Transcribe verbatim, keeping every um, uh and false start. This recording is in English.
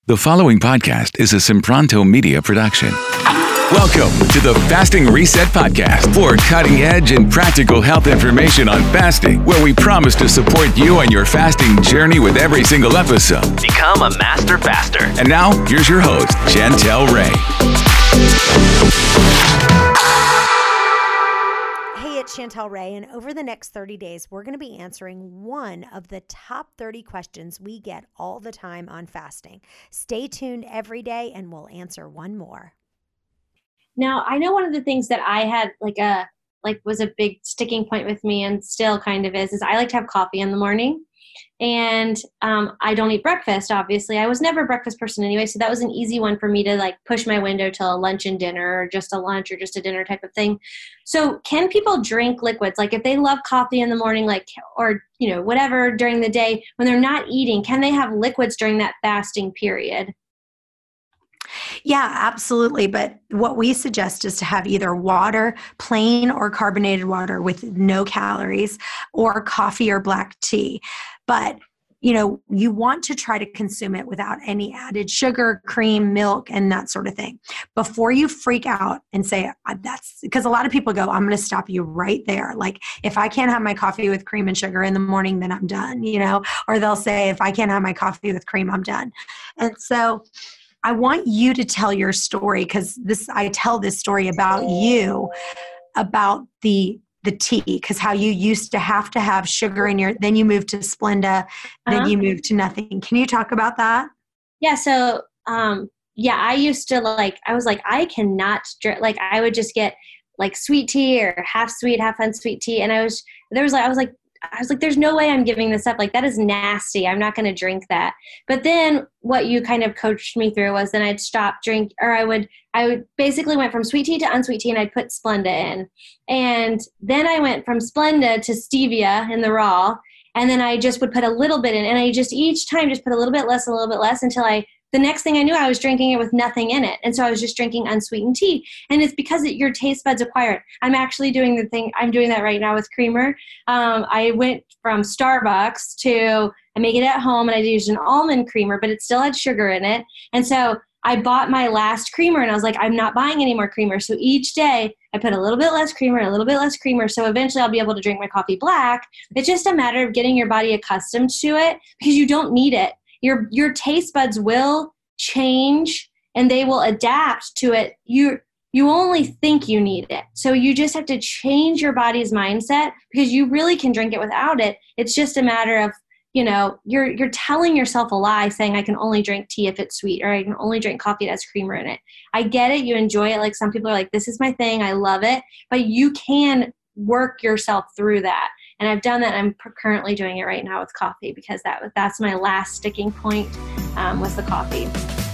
The following podcast is a Sempronto Media production. Welcome to the Fasting Reset Podcast for cutting-edge and practical health information on fasting, where we promise to support you on your fasting journey with every single episode. Become a master faster. And now, here's your host, Chantel Ray. Hey, it's Chantel Ray, and over the next thirty days, we're going to be answering one of the top thirty questions we get all the time on fasting. Stay tuned every day, and we'll answer one more. Now, I know one of the things that I had like a like was a big sticking point with me, and still kind of is, is I like to have coffee in the morning, and um, I don't eat breakfast. Obviously, I was never a breakfast person anyway, so that was an easy one for me to like push my window till a lunch and dinner, or just a lunch, or just a dinner type of thing. So, can people drink liquids? Like, if they love coffee in the morning, like, or you know, whatever during the day when they're not eating, can they have liquids during that fasting period? Yeah, absolutely. But what we suggest is to have either water, plain or carbonated water with no calories, or coffee or black tea. But, you know, you want to try to consume it without any added sugar, cream, milk, and that sort of thing. Before you freak out and say, that's because a lot of people go, I'm going to stop you right there. Like, if I can't have my coffee with cream and sugar in the morning, then I'm done, you know, or they'll say, if I can't have my coffee with cream, I'm done. And so I want you to tell your story, because this I tell this story about you, about the the tea, because how you used to have to have sugar in your, then you moved to Splenda, uh-huh. then you moved to nothing. Can you talk about that? Yeah. So, um, yeah, I used to like, I was like, I cannot drink, like I would just get like sweet tea or half sweet, half unsweet tea. And I was, there was like, I was like, I was like, there's no way I'm giving this up. Like, that is nasty. I'm not going to drink that. But then what you kind of coached me through was then I'd stop drink, or I would, I would basically went from sweet tea to unsweet tea, and I'd put Splenda in. And then I went from Splenda to stevia in the raw. And then I just would put a little bit in, and I just each time just put a little bit less, a little bit less, until I, the next thing I knew, I was drinking it with nothing in it. And so I was just drinking unsweetened tea. And it's because it, your taste buds acquire it. I'm actually doing the thing, I'm doing that right now with creamer. Um, I went from Starbucks to, I make it at home, and I used an almond creamer, but it still had sugar in it. And so I bought my last creamer, and I was like, I'm not buying any more creamer. So each day I put a little bit less creamer, a little bit less creamer. So eventually I'll be able to drink my coffee black. It's just a matter of getting your body accustomed to it, because you don't need it. Your your taste buds will change, and they will adapt to it. You you only think you need it. So you just have to change your body's mindset, because you really can drink it without it. It's just a matter of, you know, you're you're telling yourself a lie saying I can only drink tea if it's sweet, or I can only drink coffee that has creamer in it. I get it. You enjoy it. Like, some people are like, this is my thing. I love it. But you can work yourself through that. And I've done that. I'm currently doing it right now with coffee, because that that's my last sticking point um, was the coffee.